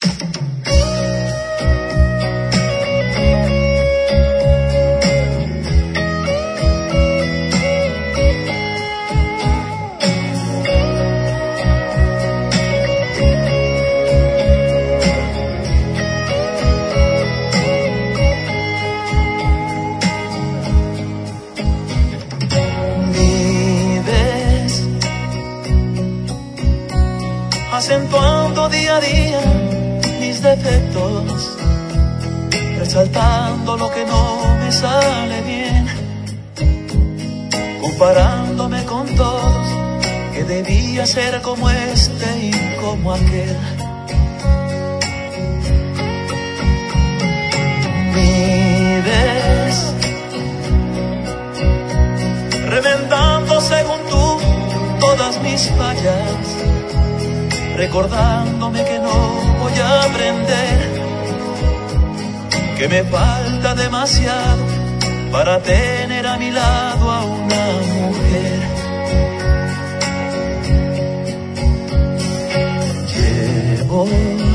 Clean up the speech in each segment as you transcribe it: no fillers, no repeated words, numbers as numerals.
Acentuando día a día mis defectos, resaltando lo que no me sale bien, comparándome con todos, que debía ser como este y como aquel. Vives reventando según tú todas mis fallas, recordándome que no voy a aprender, que me falta demasiado para tener a mi lado a una mujer. Llevo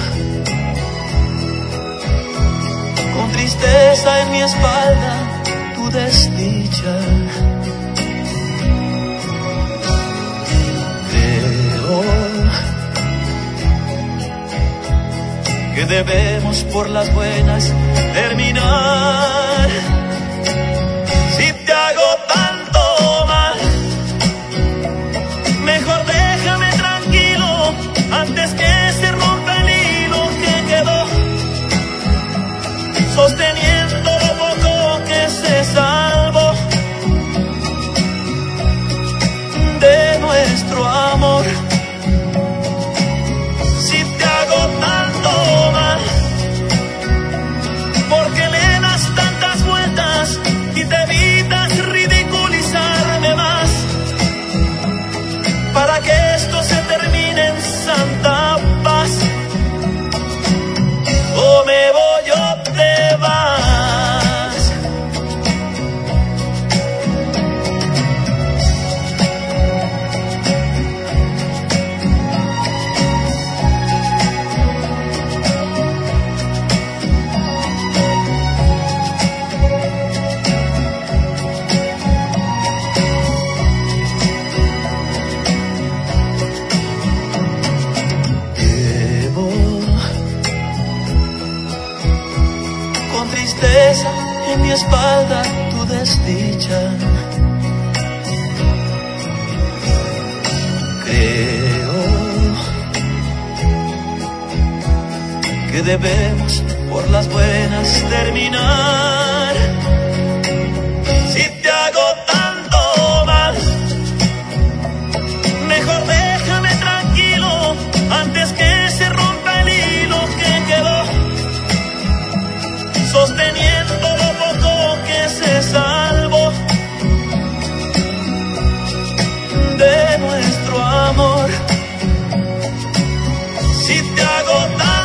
con tristeza en mi espalda tu desdicha. Que debemos por las buenas terminar. Si te hago tanto mal, mejor déjame tranquilo antes que se rompa el hilo que quedó sosteniendo lo poco que se salvó de nuestro amor. Para que esto se termine en santa paz, o me voy o te vas. Tristeza en mi espalda tu desdicha. Creo que debemos por las buenas terminar. Si te hago tanto mal, mejor déjame tranquilo antes que se rompa el hilo que quedó sosteniendo lo poco que se salvó de nuestro amor. Si te hago